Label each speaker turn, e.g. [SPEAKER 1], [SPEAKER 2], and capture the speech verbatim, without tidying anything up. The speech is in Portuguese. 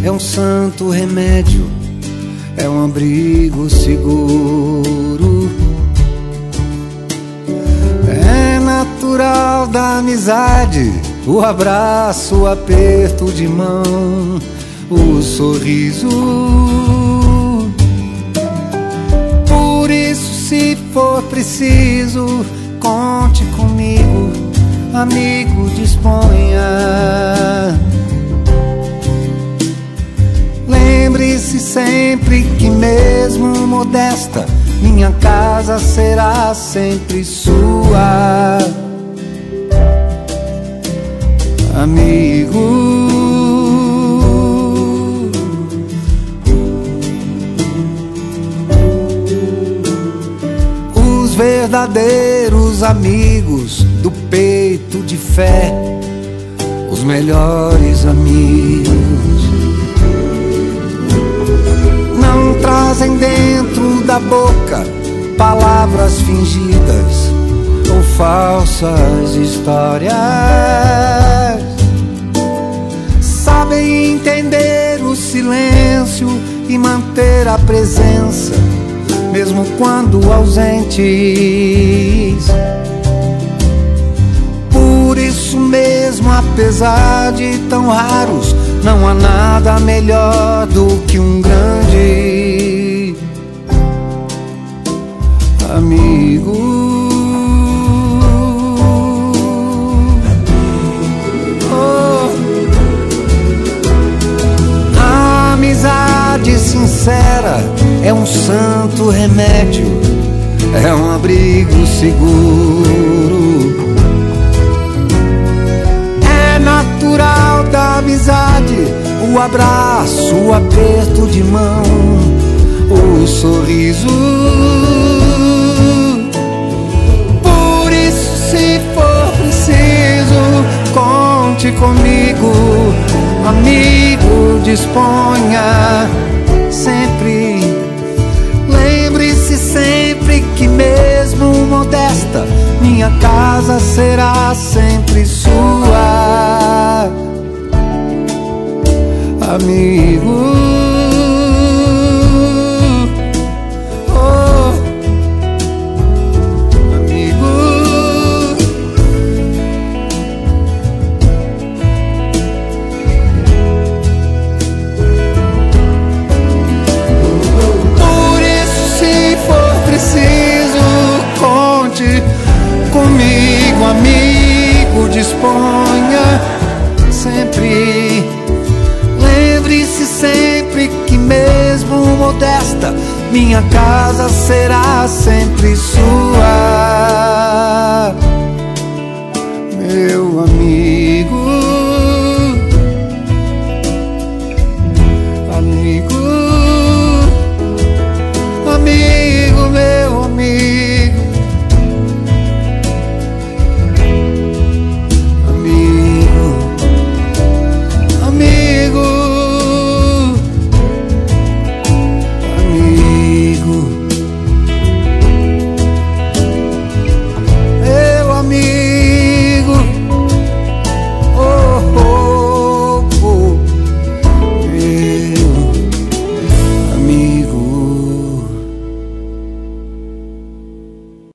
[SPEAKER 1] é um santo remédio, é um abrigo seguro. É natural da amizade o abraço, o aperto de mão, o sorriso. Por isso, se for preciso, conte comigo, amigo, disponha. Lembre-se sempre que mesmo modesta, minha casa será sempre sua. Amigo, os verdadeiros amigos do peito de fé, os melhores amigos, não trazem dentro da boca palavras fingidas ou falsas histórias. Sabem entender o silêncio e manter a presença, mesmo quando ausentes. Por isso mesmo, apesar de tão raros, não há nada melhor do que um grande amigo. Oh. A amizade sincera é um santo remédio, é um abrigo seguro. É natural da amizade o abraço, o aperto de mão, o sorriso. Por isso, se for preciso, conte comigo, amigo, disponha sempre. Lembre-se sempre que mesmo modesta, minha casa será sempre sua. Amigo, oh, amigo. Por isso, se for preciso, conte comigo, amigo, disponha sempre. Lembre-se sempre que mesmo modesta, minha casa será sempre sua.